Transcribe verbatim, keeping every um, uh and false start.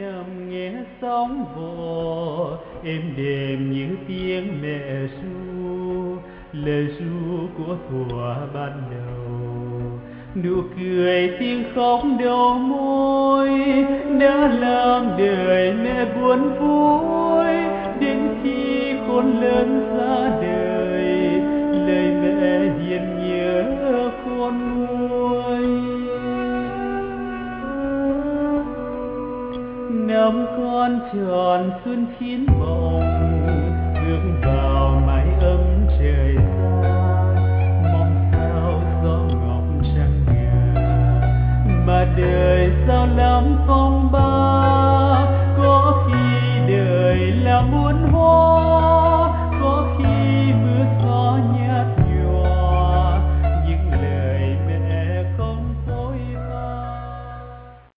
nằm nghe sóng vỗ êm đềm như tiếng mẹ ru, lời ru của thuở ban đầu. Nụ cười tiếng khóc đầu môi đã làm đời mẹ buồn vui, đến khi khôn lớn ra đời lời mẹ hiền nhớ khôn nguôi. Năm con tròn xuân chín mộng bước vào mái ấm trời xa, mong sao gió ngọc trăng ngà mà đời sao